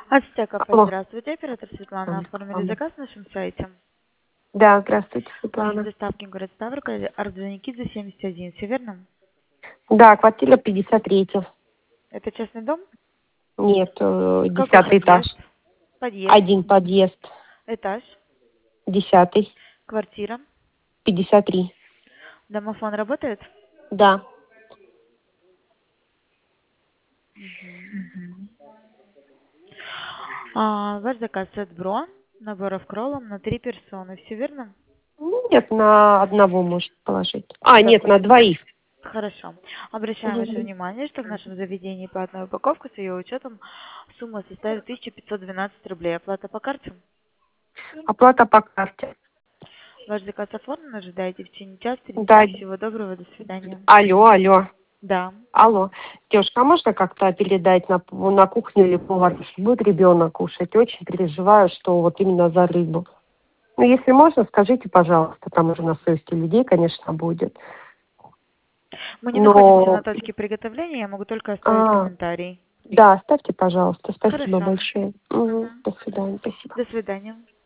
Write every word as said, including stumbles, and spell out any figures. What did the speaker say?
Ацтек кафе, Алло. здравствуйте. Оператор Светлана. Оформили Алло. заказ на нашем сайте. Да, здравствуйте, Офис Светлана. доставки город Ставрополь, Орджоникидзе, семьдесят один. Все верно? Да, квартира пятьдесят три. Это частный дом? Нет, э, Какой десятый этаж. подъезд? Подъезд. Один подъезд. Этаж. Десятый. Квартира. Пятьдесят три. Домофон работает? Да. А, ваш заказ от Бро. Наборов кролом на три персоны. Все верно? Ну, нет, на одного может положить. А, нет, Какой? на двоих. Хорошо. Обращаем ваше Мгм. внимание, что в нашем заведении по одной упаковке с ее учетом сумма составит тысяча пятьсот двенадцать рублей. Оплата по карте. Оплата по карте. Ваш заказ оформлен, ожидаете в течение часа. Да. Всего доброго, до свидания. Алло, алло. Да. Алло. Девушка, а можно как-то передать на, на кухню или повар? Будет ребенок кушать. Очень переживаю, что вот именно за рыбу. Ну, если можно, скажите, пожалуйста, там уже на совести людей, конечно, будет. Мы не находимся на Но, точке приготовления, я могу только оставить а, комментарий. да, оставьте, пожалуйста. Спасибо Хорошо. большое. Угу. Мгм. До свидания. Спасибо. До свидания.